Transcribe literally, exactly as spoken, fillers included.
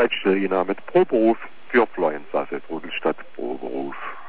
bereits stillgenommen mit pro Beruf für Fluenza, Rüdelstadt pro Beruf.